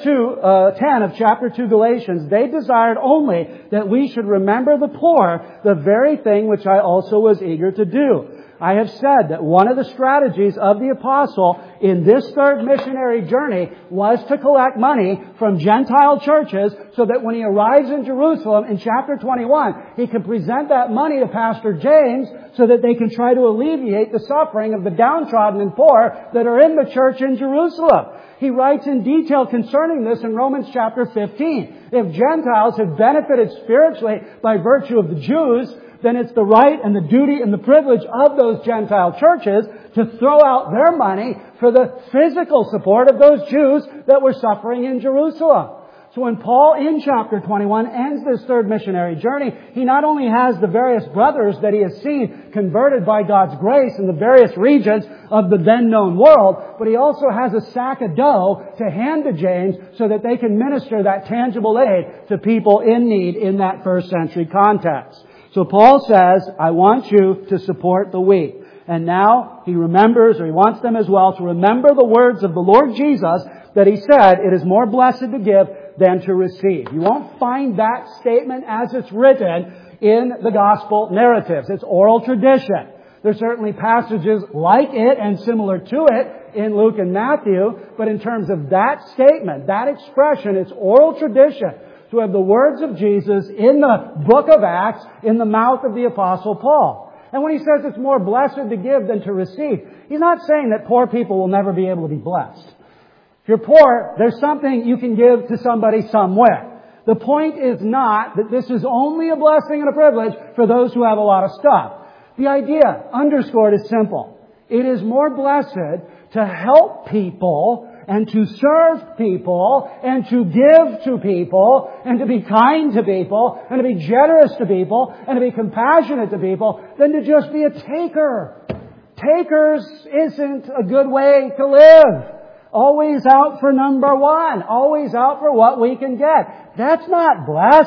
10 of chapter 2 Galatians, they desired only that we should remember the poor, the very thing which I also was eager to do. I have said that one of the strategies of the apostle in this third missionary journey was to collect money from Gentile churches so that when he arrives in Jerusalem in chapter 21, he can present that money to Pastor James so that they can try to alleviate the suffering of the downtrodden and poor that are in the church in Jerusalem. He writes in detail concerning this in Romans chapter 15. If Gentiles have benefited spiritually by virtue of the Jews, then it's the right and the duty and the privilege of those Gentile churches to throw out their money for the physical support of those Jews that were suffering in Jerusalem. So when Paul in chapter 21 ends this third missionary journey, he not only has the various brothers that he has seen converted by God's grace in the various regions of the then known world, but he also has a sack of dough to hand to James so that they can minister that tangible aid to people in need in that first century context. So Paul says, I want you to support the weak. And now he remembers, or he wants them as well, to remember the words of the Lord Jesus that he said, it is more blessed to give than to receive. You won't find that statement as it's written in the gospel narratives. It's oral tradition. There's certainly passages like it and similar to it in Luke and Matthew, but in terms of that statement, that expression, it's oral tradition to have the words of Jesus in the book of Acts in the mouth of the Apostle Paul. And when he says it's more blessed to give than to receive, he's not saying that poor people will never be able to be blessed. If you're poor, there's something you can give to somebody somewhere. The point is not that this is only a blessing and a privilege for those who have a lot of stuff. The idea, underscored, is simple. It is more blessed to help people and to serve people, and to give to people, and to be kind to people, and to be generous to people, and to be compassionate to people, than to just be a taker. Takers isn't a good way to live. Always out for number one. Always out for what we can get. That's not blessed.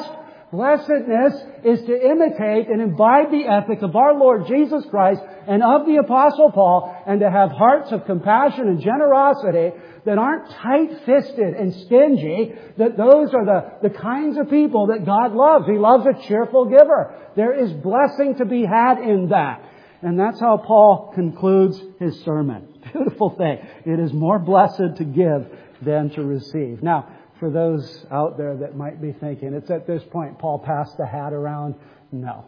Blessedness is to imitate and imbibe the ethic of our Lord Jesus Christ and of the Apostle Paul, and to have hearts of compassion and generosity that aren't tight-fisted and stingy, that those are the kinds of people that God loves. He loves a cheerful giver. There is blessing to be had in that. And that's how Paul concludes his sermon. Beautiful thing. It is more blessed to give than to receive. Now, for those out there that might be thinking, it's at this point Paul passed the hat around. No.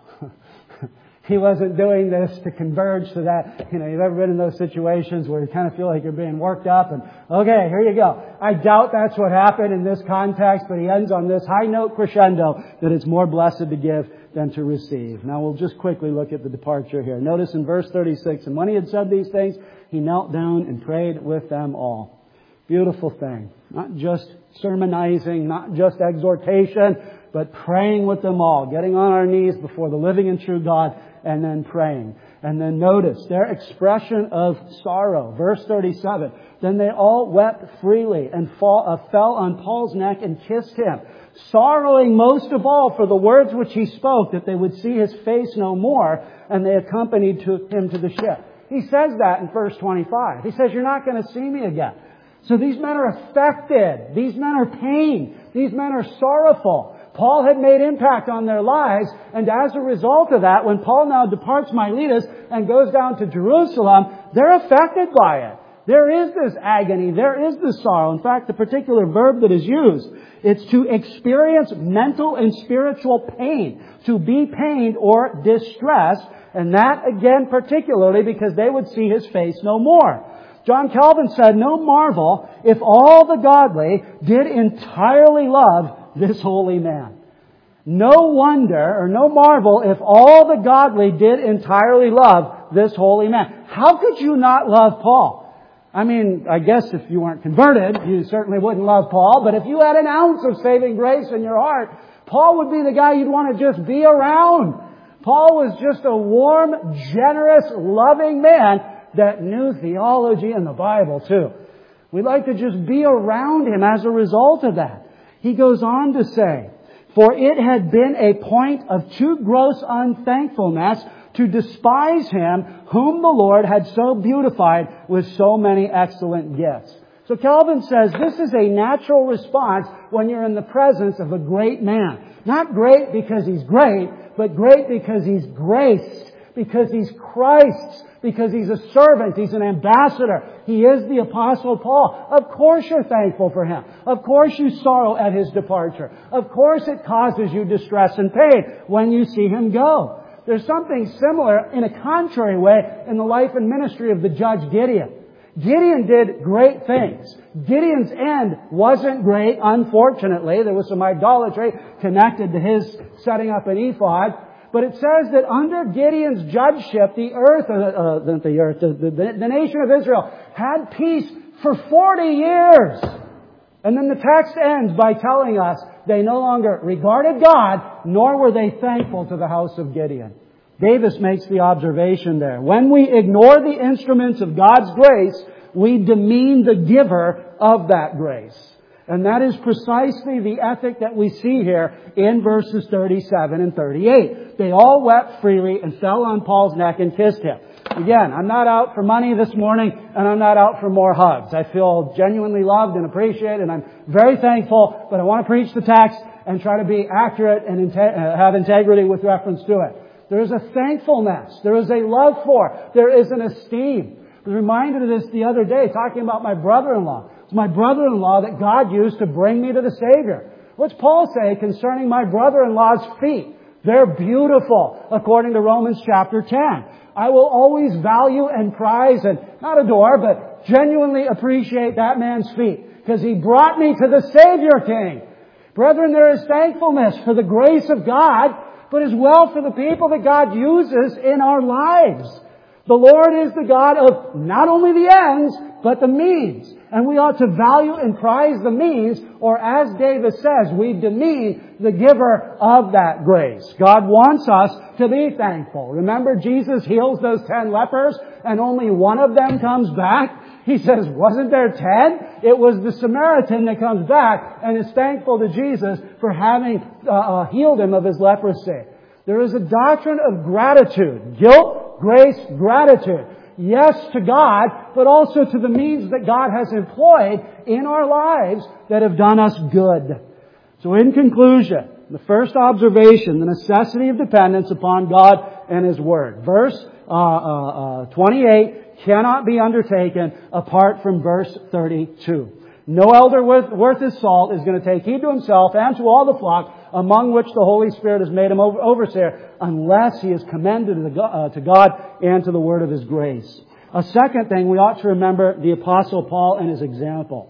He wasn't doing this to converge to that. You've ever been in those situations where you kind of feel like you're being worked up and, okay, here you go. I doubt that's what happened in this context, but he ends on this high note crescendo that it's more blessed to give than to receive. Now we'll just quickly look at the departure here. Notice in verse 36, and when he had said these things, he knelt down and prayed with them all. Beautiful thing. Not just sermonizing, not just exhortation, but praying with them all. Getting on our knees before the living and true God and then praying. And then notice their expression of sorrow. Verse 37. Then they all wept freely and fell on Paul's neck and kissed him, sorrowing most of all for the words which he spoke, that they would see his face no more, and they accompanied him to the ship. He says that in verse 25. He says, you're not going to see me again. So these men are affected. These men are pained. These men are sorrowful. Paul had made impact on their lives, and as a result of that, when Paul now departs Miletus and goes down to Jerusalem, they're affected by it. There is this agony. There is this sorrow. In fact, the particular verb that is used, it's to experience mental and spiritual pain, to be pained or distressed, and that again particularly because they would see his face no more. John Calvin said, no marvel if all the godly did entirely love this holy man. No wonder or no marvel if all the godly did entirely love this holy man. How could you not love Paul? I mean, I guess if you weren't converted, you certainly wouldn't love Paul. But if you had an ounce of saving grace in your heart, Paul would be the guy you'd want to just be around. Paul was just a warm, generous, loving man that knew theology and the Bible too. We'd like to just be around him as a result of that. He goes on to say, for it had been a point of too gross unthankfulness to despise him whom the Lord had so beautified with so many excellent gifts. So Calvin says this is a natural response when you're in the presence of a great man. Not great because he's great, but great because he's graced, because he's Christ's, because he's a servant, he's an ambassador. He is the Apostle Paul. Of course you're thankful for him. Of course you sorrow at his departure. Of course it causes you distress and pain when you see him go. There's something similar in a contrary way in the life and ministry of the judge Gideon. Gideon did great things. Gideon's end wasn't great, unfortunately. There was some idolatry connected to his setting up an ephod. But it says that under Gideon's judgeship, the nation of Israel had peace for 40 years. And then the text ends by telling us they no longer regarded God, nor were they thankful to the house of Gideon. Davis makes the observation there. When we ignore the instruments of God's grace, we demean the giver of that grace. And that is precisely the ethic that we see here in verses 37 and 38. They all wept freely and fell on Paul's neck and kissed him. Again, I'm not out for money this morning, and I'm not out for more hugs. I feel genuinely loved and appreciated, and I'm very thankful, but I want to preach the text and try to be accurate and have integrity with reference to it. There is a thankfulness. There is a love for. There is an esteem. I was reminded of this the other day, talking about my brother-in-law. It's my brother-in-law that God used to bring me to the Savior. What's Paul say concerning my brother-in-law's feet? They're beautiful, according to Romans chapter 10. I will always value and prize and not adore, but genuinely appreciate that man's feet, because he brought me to the Savior King. Brethren, there is thankfulness for the grace of God, but as well for the people that God uses in our lives. The Lord is the God of not only the ends, but the means. And we ought to value and prize the means, or as David says, we demean the giver of that grace. God wants us to be thankful. Remember, Jesus heals those 10 lepers, and only one of them comes back. He says, wasn't there 10? It was the Samaritan that comes back and is thankful to Jesus for having healed him of his leprosy. There is a doctrine of gratitude. Guilt, grace, gratitude. Yes to God, but also to the means that God has employed in our lives that have done us good. So in conclusion, the first observation, the necessity of dependence upon God and His Word. Verse 28 cannot be undertaken apart from verse 32. No elder worth his salt is going to take heed to himself and to all the flock among which the Holy Spirit has made him overseer, unless he is commended to God and to the word of His grace. A second thing, we ought to remember the Apostle Paul and his example.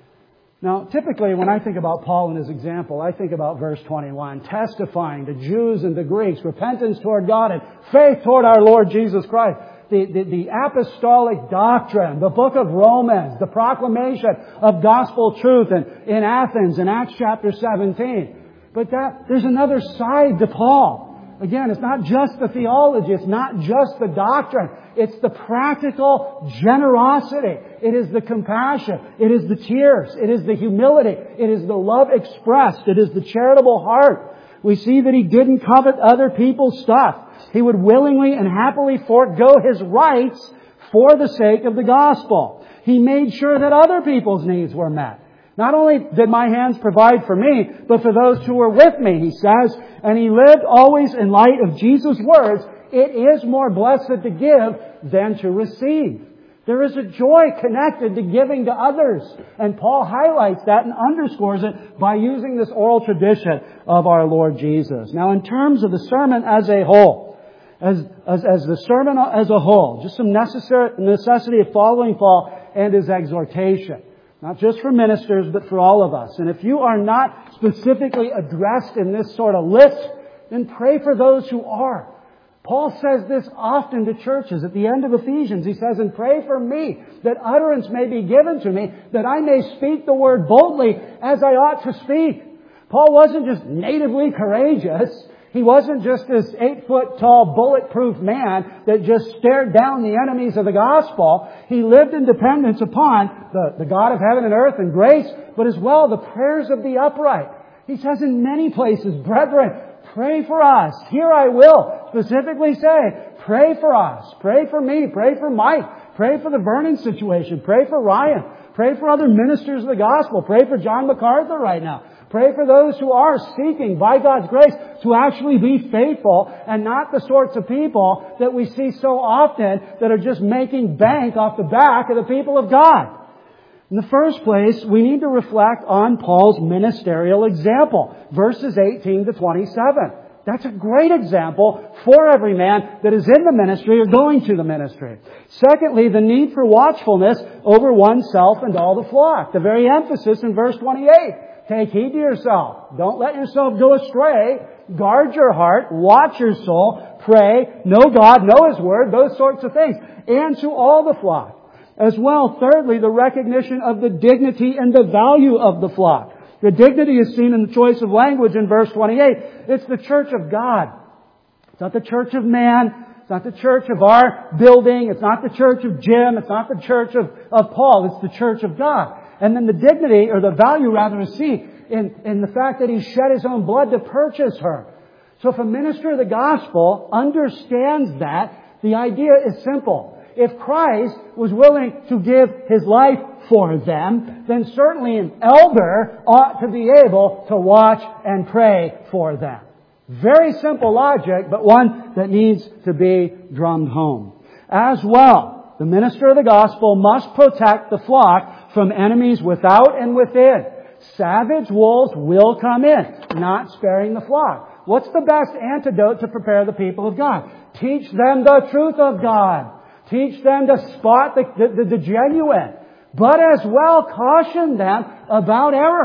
Now, typically when I think about Paul and his example, I think about verse 21, testifying to Jews and to Greeks, repentance toward God and faith toward our Lord Jesus Christ. The apostolic doctrine, the book of Romans, the proclamation of gospel truth in Athens in Acts chapter 17. But there's another side to Paul. Again, it's not just the theology. It's not just the doctrine. It's the practical generosity. It is the compassion. It is the tears. It is the humility. It is the love expressed. It is the charitable heart. We see that he didn't covet other people's stuff. He would willingly and happily forego his rights for the sake of the gospel. He made sure that other people's needs were met. Not only did my hands provide for me, but for those who were with me, he says. And he lived always in light of Jesus' words, it is more blessed to give than to receive. There is a joy connected to giving to others. And Paul highlights that and underscores it by using this oral tradition of our Lord Jesus. Now, in terms of the sermon as a whole, as the sermon as a whole, just some necessity of following Paul and his exhortation. Not just for ministers, but for all of us. And if you are not specifically addressed in this sort of list, then pray for those who are. Paul says this often to churches at the end of Ephesians. He says, and pray for me, that utterance may be given to me, that I may speak the word boldly as I ought to speak. Paul wasn't just natively courageous. He wasn't just this 8-foot-tall, bulletproof man that just stared down the enemies of the gospel. He lived in dependence upon the God of heaven and earth and grace, but as well the prayers of the upright. He says in many places, brethren, pray for us. Here I will specifically say, pray for us. Pray for me. Pray for Mike. Pray for the Vernon situation. Pray for Ryan. Pray for other ministers of the gospel. Pray for John MacArthur right now. Pray for those who are seeking, by God's grace, to actually be faithful and not the sorts of people that we see so often that are just making bank off the back of the people of God. In the first place, we need to reflect on Paul's ministerial example, verses 18 to 27. That's a great example for every man that is in the ministry or going to the ministry. Secondly, the need for watchfulness over oneself and all the flock. The very emphasis in verse 28. Take heed to yourself. Don't let yourself go astray. Guard your heart. Watch your soul. Pray. Know God. Know His Word. Those sorts of things. And to all the flock. As well, thirdly, the recognition of the dignity and the value of the flock. The dignity is seen in the choice of language in verse 28. It's the church of God. It's not the church of man. It's not the church of our building. It's not the church of Jim. It's not the church of Paul. It's the church of God. And then the dignity, or the value rather, is seen in the fact that He shed His own blood to purchase her. So if a minister of the gospel understands that, the idea is simple. If Christ was willing to give His life for them, then certainly an elder ought to be able to watch and pray for them. Very simple logic, but one that needs to be drummed home. As well, the minister of the gospel must protect the flock from enemies without and within. Savage wolves will come in, not sparing the flock. What's the best antidote to prepare the people of God? Teach them the truth of God. Teach them to spot the genuine. But as well, caution them about error.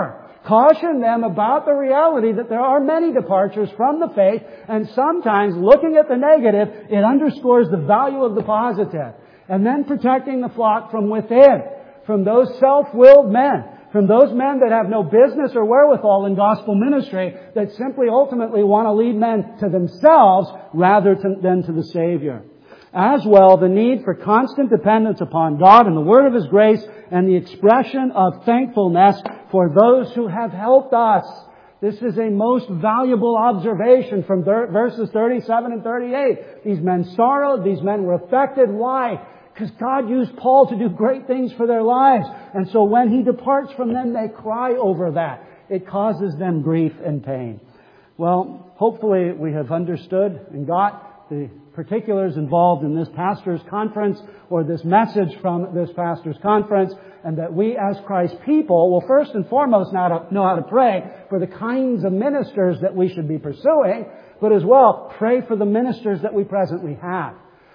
Caution them about the reality that there are many departures from the faith, and sometimes looking at the negative, it underscores the value of the positive. And then protecting the flock from within, from those self-willed men, from those men that have no business or wherewithal in gospel ministry, that simply ultimately want to lead men to themselves rather than to the Savior. As well, the need for constant dependence upon God and the Word of His grace and the expression of thankfulness for those who have helped us. This is a most valuable observation from verses 37 and 38. These men sorrowed. These men were affected. Why? Because God used Paul to do great things for their lives. And so when he departs from them, they cry over that. It causes them grief and pain. Well, hopefully we have understood and got the particulars involved in this pastor's conference or this message from this pastor's conference, and that we as Christ's people will first and foremost know how to pray for the kinds of ministers that we should be pursuing, but as well pray for the ministers that we presently have.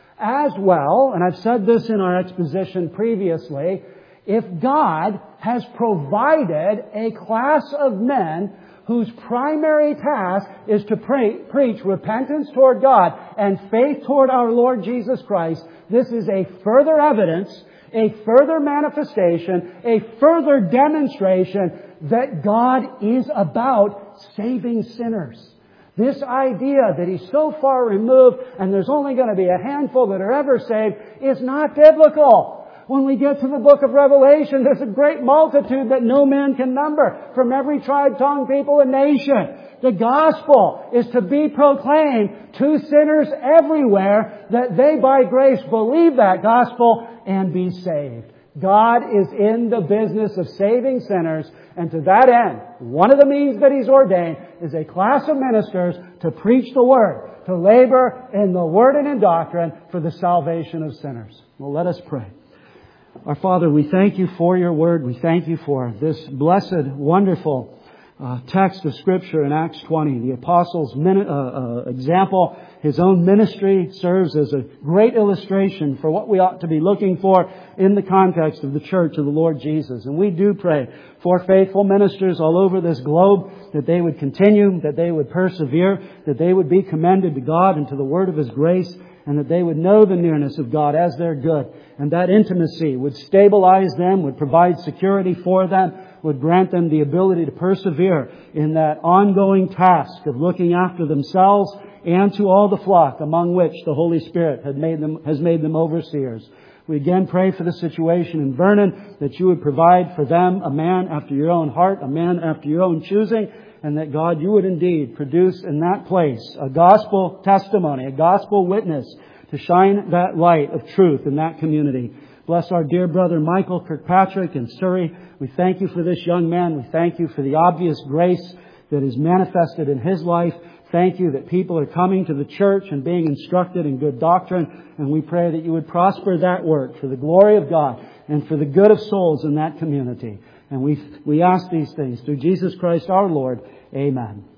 As well, and I've said this in our exposition previously, if God has provided a class of men whose primary task is to preach repentance toward God and faith toward our Lord Jesus Christ, this is a further evidence, a further manifestation, a further demonstration that God is about saving sinners. This idea that He's so far removed and there's only going to be a handful that are ever saved is not biblical. When we get to the book of Revelation, there's a great multitude that no man can number from every tribe, tongue, people, and nation. The gospel is to be proclaimed to sinners everywhere that they by grace believe that gospel and be saved. God is in the business of saving sinners, and to that end, one of the means that He's ordained is a class of ministers to preach the Word, to labor in the Word and in doctrine for the salvation of sinners. Well, let us pray. Our Father, we thank You for Your Word. We thank You for this blessed, wonderful text of Scripture in Acts 20. The Apostle's example, his own ministry, serves as a great illustration for what we ought to be looking for in the context of the Church of the Lord Jesus. And we do pray for faithful ministers all over this globe, that they would continue, that they would persevere, that they would be commended to God and to the Word of His grace, and that they would know the nearness of God as their good. And that intimacy would stabilize them, would provide security for them, would grant them the ability to persevere in that ongoing task of looking after themselves and to all the flock among which the Holy Spirit has made them overseers. We again pray for the situation in Vernon, that You would provide for them a man after Your own heart, a man after Your own choosing, and that God, You would indeed produce in that place a gospel testimony, a gospel witness to shine that light of truth in that community. Bless our dear brother Michael Kirkpatrick in Surrey. We thank You for this young man. We thank You for the obvious grace that is manifested in his life. Thank You that people are coming to the church and being instructed in good doctrine. And we pray that You would prosper that work for the glory of God and for the good of souls in that community. And we ask these things through Jesus Christ our Lord. Amen.